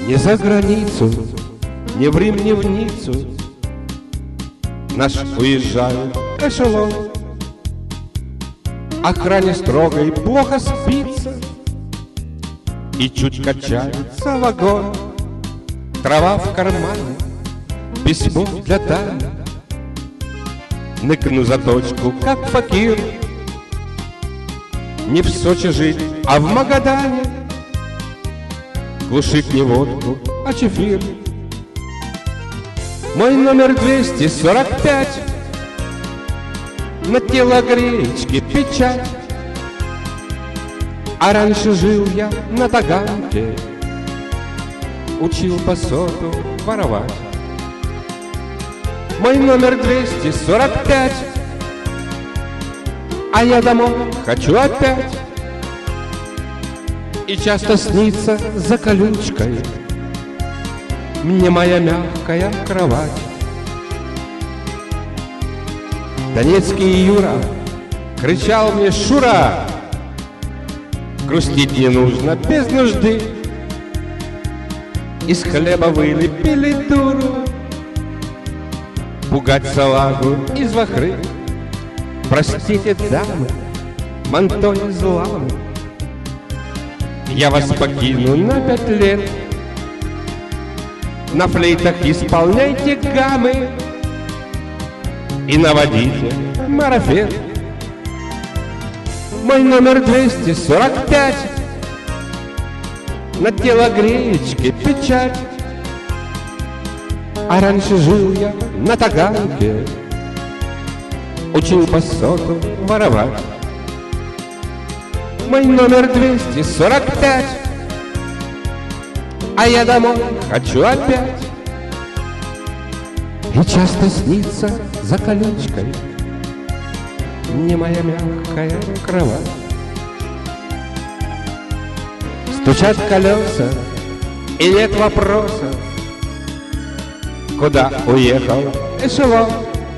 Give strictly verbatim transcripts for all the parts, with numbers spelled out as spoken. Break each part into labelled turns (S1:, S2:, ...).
S1: Не за границу, не в Рим, не в Ниццу наш уезжает эшелон. Охране строгой плохо спится, и чуть качается вагон. Трава в кармане, письмо для Тани. Ныкну за точку, как факир. Не в Сочи жить, а в Магадане. Глушить не водку, а чефир. Мой номер двести сорок пять. На телогреечке печать. А раньше жил я на Таганке, учил по соту воровать. Мой номер двести сорок пять. А я домой хочу опять. И часто снится за колючкой мне моя мягкая кровать. Донецкий Юра кричал мне: Шура, грустить не нужно без нужды. Из хлеба вылепили дуру, пугать салагу из вахры. Простите, дамы, манто из ламы, я вас покину на пять лет. На флейтах исполняйте гаммы и наводите марафет. Мой номер двести сорок пять. На телогреечке печать. А раньше жил я на Таганке, учил по соту воровать. Мой номер двести сорок пять. А я домой хочу опять. И часто снится за колючкой мне моя мягкая кровать. Стучат колеса, и нет вопроса, куда уехал эшелон.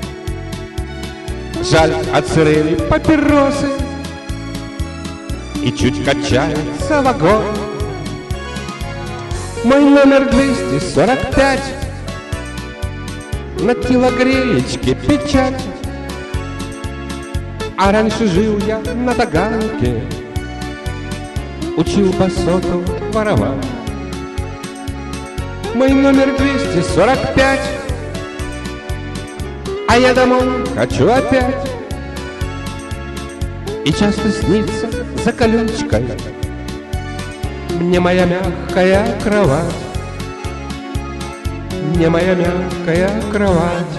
S1: Жаль, отсырели папиросы, и чуть качается вагон. Мой номер двести сорок пять. На телогреечке печать. А раньше жил я на Таганке, учил по соту воровать. Мой номер двести сорок пять. А я домой хочу опять. И часто снится за колючкой мне моя мягкая кровать. Мне моя мягкая кровать.